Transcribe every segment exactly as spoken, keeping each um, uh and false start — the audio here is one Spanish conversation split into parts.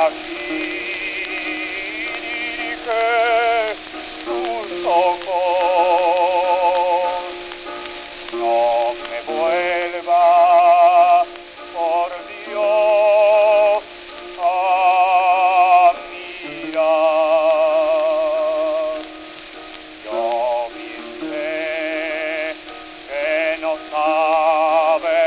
aquí dirige tus ojos, no me vuelva, por Dios, a mirar. Yo bien sé que no sabe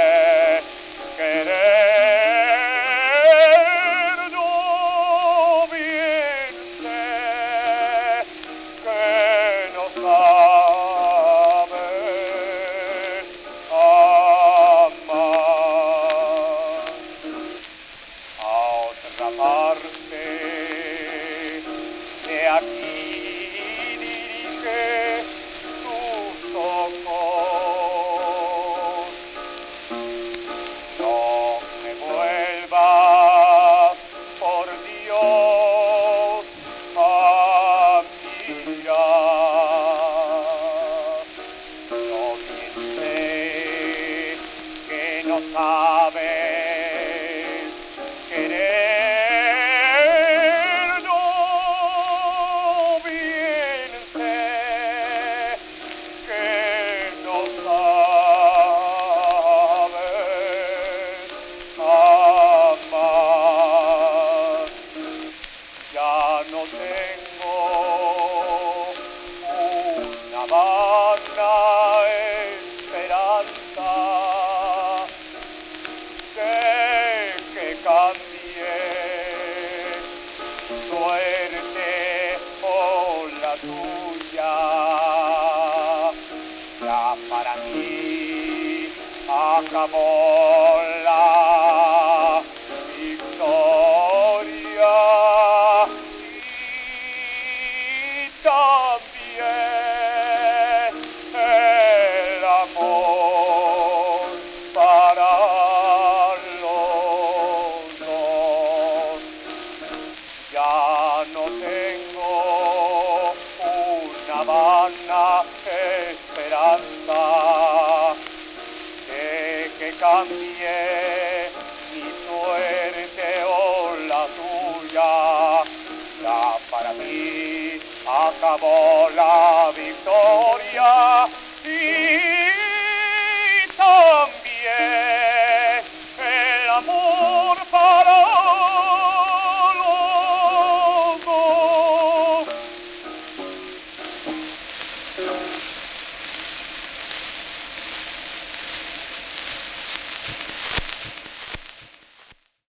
querer, no bien sé que no sabe amar. A otra parte de aquí dirige tus ojos, no me vuelvas, por Dios, a mirar. Yo bien sé que no sabes querer, no bien sé que no sabes amar. Ya no tengo una vana esperanza, sé que cambié suerte por la tuya. Ya para mí acabó la victoria y también el amor para los dos. Ya no tengo una vana esperanza de que cambie mi suerte o la tuya. Ya para mí acabó la victoria y también el amor para